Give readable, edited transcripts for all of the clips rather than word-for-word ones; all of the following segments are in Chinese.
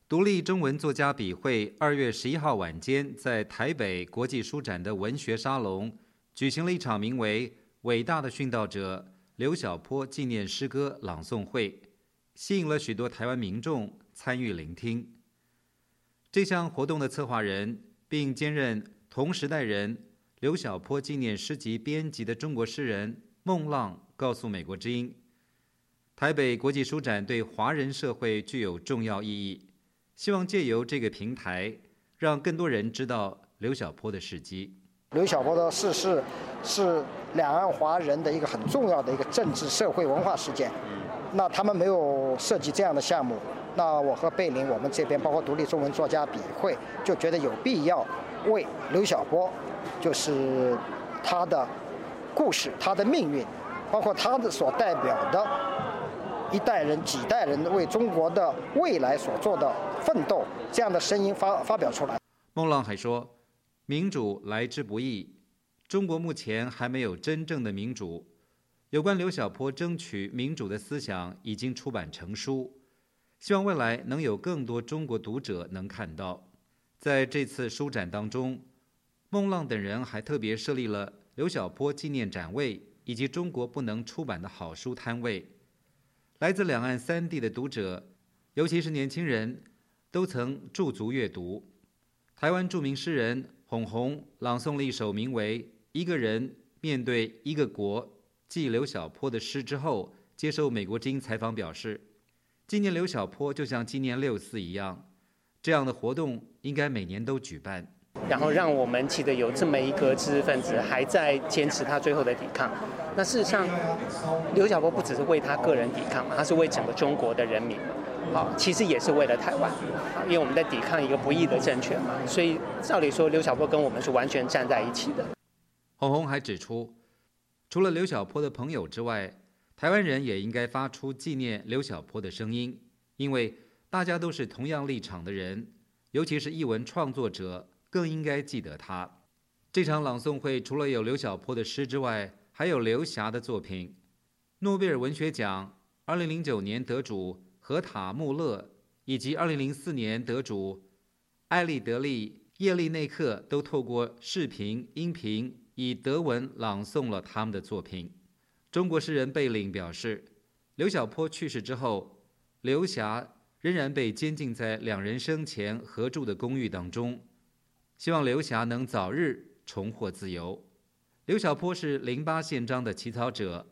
独立中文作家笔会2月11号晚间在台北国际书展的文学沙龙举行了一场名为《伟大的殉道者刘晓波纪念诗歌朗诵会》，吸引了许多台湾民众参与聆听。这项活动的策划人，并兼任同时代人刘晓波纪念诗集编辑的中国诗人孟浪告诉美国之音，台北国际书展对华人社会具有重要意义，希望借由这个平台，让更多人知道刘晓波的事迹。 刘晓波的逝世是两岸华人的一个很重要的一个政治、社会、文化事件。那他们没有设计这样的项目，那我和贝林，我们这边包括独立中文作家笔会，就觉得有必要为刘晓波，就是他的故事、他的命运，包括他的所代表的一代人、几代人为中国的未来所做的奋斗，这样的声音发表出来。 孟浪还说，民主来之不易，中国目前还没有真正的民主。有关刘晓波争取民主的思想已经出版成书，希望未来能有更多中国读者能看到。在这次书展当中，孟浪等人还特别设立了刘晓波纪念展位以及中国不能出版的好书摊位。来自两岸三地的读者，尤其是年轻人，都曾驻足阅读。台湾著名诗人洪宏朗诵了一首名为《一个人面对一个国》继刘晓波的诗之后，接受美国之音采访表示，纪念刘晓波就像纪念6·4一样，这样的活动应该每年都举办， 然后让我们记得有这么一个知识分子还在坚持他最后的抵抗。那事实上，刘晓波不只是为他个人抵抗嘛，他是为整个中国的人民，其实也是为了台湾，因为我们在抵抗一个不义的政权嘛，所以照理说，刘晓波跟我们是完全站在一起的。 洪宏还指出，除了刘晓波的朋友之外，台湾人也应该发出纪念刘晓波的声音，因为大家都是同样立场的人，尤其是艺文创作者，更应该记得他。这场朗诵会除了有刘晓波的诗之外，还有刘霞的作品。诺贝尔文学奖2009年得主荷塔穆勒以及2004年得主艾利德利·叶利内克都透过视频、音频以德文朗诵了他们的作品。中国诗人贝岭表示，刘晓波去世之后，刘霞仍然被监禁在两人生前合住的公寓当中，希望刘霞能早日重获自由。刘晓波是08宪章的起草者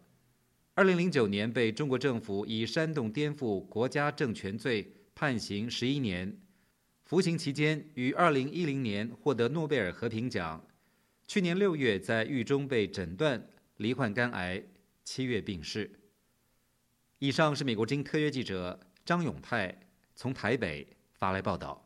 ，2009年被中国政府以煽动颠覆国家政权罪判刑11年，服刑期间于2010年获得诺贝尔和平奖。去年6月在狱中被诊断罹患肝癌，7月病逝。以上是美国之音特约记者张永泰从台北发来报道。